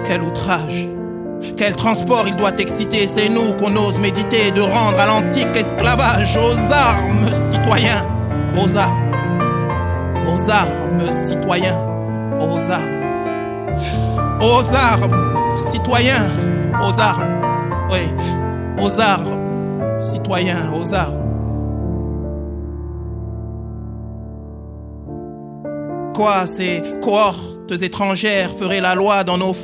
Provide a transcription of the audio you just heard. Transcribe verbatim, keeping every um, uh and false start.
Quel outrage, quel transport il doit exciter. C'est nous qu'on ose méditer de rendre à l'antique esclavage. Aux armes, citoyens, aux armes, aux armes, citoyens, aux armes, aux armes, citoyens, aux armes, oui, aux armes, citoyens, aux armes. Quoi, ces cohortes étrangères feraient la loi dans nos